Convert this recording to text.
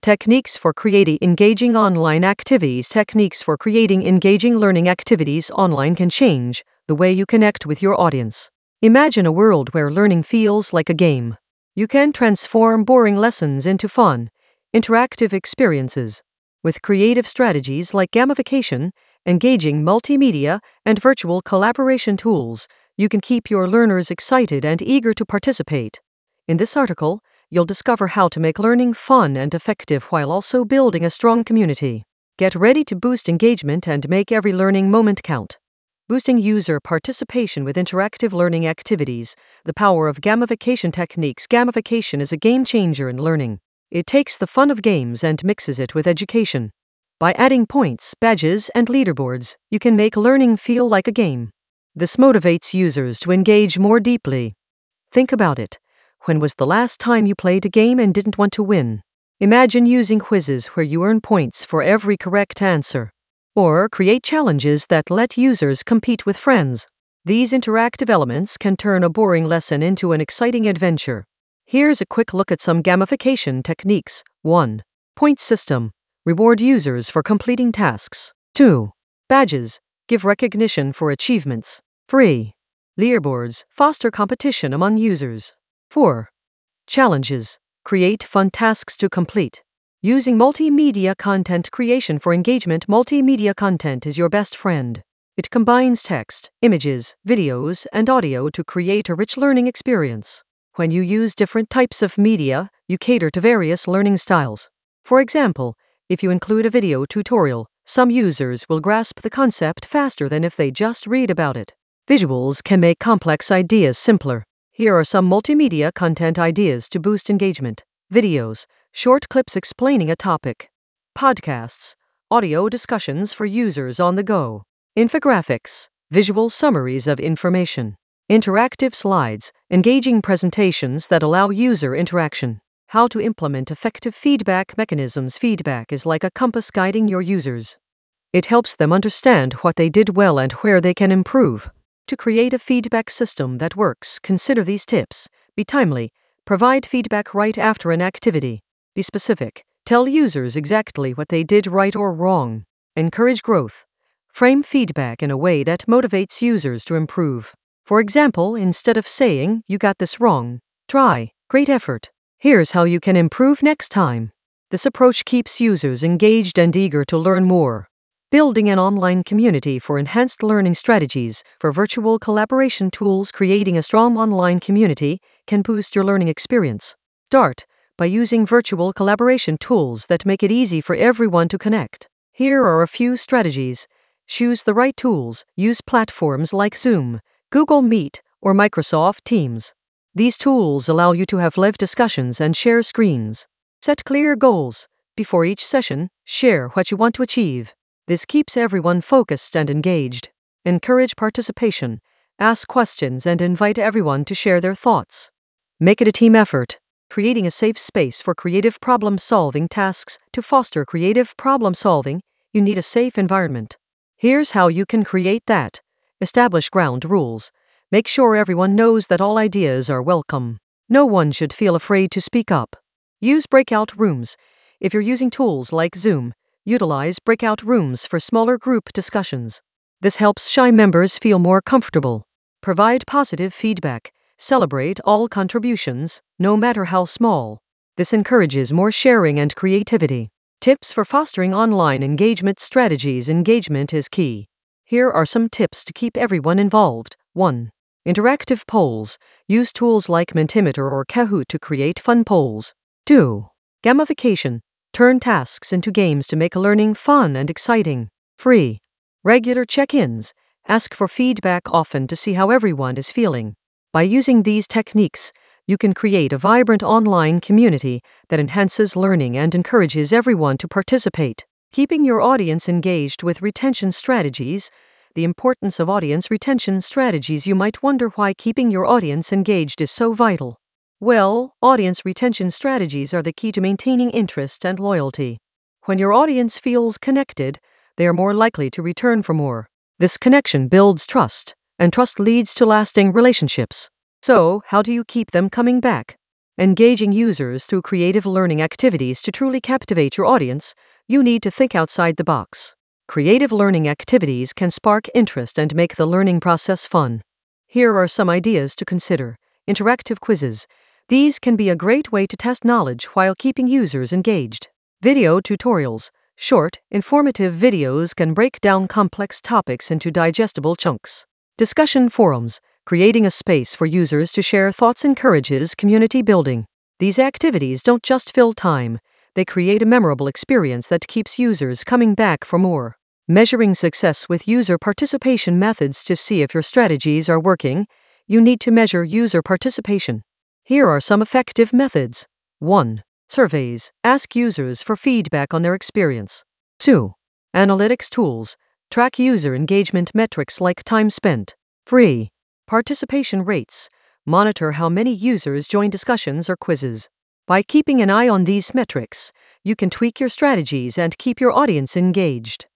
Techniques for creating engaging online activities. Techniques for creating engaging learning activities online can change the way you connect with your audience. Imagine a world where learning feels like a game. You can transform boring lessons into fun, interactive experiences. With creative strategies like gamification, engaging multimedia, and virtual collaboration tools, you can keep your learners excited and eager to participate. In this article, you'll discover how to make learning fun and effective while also building a strong community. Get ready to boost engagement and make every learning moment count. Boosting user participation with interactive learning activities. The power of gamification techniques. Gamification is a game changer in learning. It takes the fun of games and mixes it with education. By adding points, badges, and leaderboards, you can make learning feel like a game. This motivates users to engage more deeply. Think about it. When was the last time you played a game and didn't want to win? Imagine using quizzes where you earn points for every correct answer. Or create challenges that let users compete with friends. These interactive elements can turn a boring lesson into an exciting adventure. Here's a quick look at some gamification techniques. 1. Point system. Reward users for completing tasks. 2. Badges. Give recognition for achievements. 3. Leaderboards. Foster competition among users. 4. Challenges. Create fun tasks to complete. Using multimedia content creation for engagement. Multimedia content is your best friend. It combines text, images, videos, and audio to create a rich learning experience. When you use different types of media, you cater to various learning styles. For example, if you include a video tutorial, some users will grasp the concept faster than if they just read about it. Visuals can make complex ideas simpler. Here are some multimedia content ideas to boost engagement. Videos, short clips explaining a topic. Podcasts, audio discussions for users on the go. Infographics, visual summaries of information. Interactive slides, engaging presentations that allow user interaction. How to implement effective feedback mechanisms. Feedback is like a compass guiding your users. It helps them understand what they did well and where they can improve. To create a feedback system that works, consider these tips. Be timely. Provide feedback right after an activity. Be specific. Tell users exactly what they did right or wrong. Encourage growth. Frame feedback in a way that motivates users to improve. For example, instead of saying, "You got this wrong," try, "Great effort. Here's how you can improve next time." This approach keeps users engaged and eager to learn more. Building an online community for enhanced learning strategies. For virtual collaboration tools. Creating a strong online community can boost your learning experience. Start by using virtual collaboration tools that make it easy for everyone to connect. Here are a few strategies. Choose the right tools. Use platforms like Zoom, Google Meet, or Microsoft Teams. These tools allow you to have live discussions and share screens. Set clear goals. Before each session, share what you want to achieve. This keeps everyone focused and engaged. Encourage participation. Ask questions and invite everyone to share their thoughts. Make it a team effort. Creating a safe space for creative problem-solving tasks. To foster creative problem-solving, you need a safe environment. Here's how you can create that. Establish ground rules. Make sure everyone knows that all ideas are welcome. No one should feel afraid to speak up. Use breakout rooms. If you're using tools like Zoom, utilize breakout rooms for smaller group discussions. This helps shy members feel more comfortable. Provide positive feedback. Celebrate all contributions, no matter how small. This encourages more sharing and creativity. Tips for fostering online engagement strategies. Engagement is key. Here are some tips to keep everyone involved. 1. Interactive polls. Use tools like Mentimeter or Kahoot to create fun polls. 2. Gamification. Turn tasks into games to make learning fun and exciting. 3. Regular check-ins. Ask for feedback often to see how everyone is feeling. By using these techniques, you can create a vibrant online community that enhances learning and encourages everyone to participate. Keeping your audience engaged with retention strategies. The importance of audience retention strategies. You might wonder why keeping your audience engaged is so vital. Well, audience retention strategies are the key to maintaining interest and loyalty. When your audience feels connected, they are more likely to return for more. This connection builds trust, and trust leads to lasting relationships. So, how do you keep them coming back? Engaging users through creative learning activities to truly captivate your audience, you need to think outside the box. Creative learning activities can spark interest and make the learning process fun. Here are some ideas to consider. Interactive quizzes. These can be a great way to test knowledge while keeping users engaged. Video tutorials. Short, informative videos can break down complex topics into digestible chunks. Discussion forums. Creating a space for users to share thoughts encourages community building. These activities don't just fill time, they create a memorable experience that keeps users coming back for more. Measuring success with user participation methods. To see if your strategies are working, you need to measure user participation. Here are some effective methods. 1. Surveys. Ask users for feedback on their experience. 2. Analytics tools. Track user engagement metrics like time spent. 3. Participation rates. Monitor how many users join discussions or quizzes. By keeping an eye on these metrics, you can tweak your strategies and keep your audience engaged.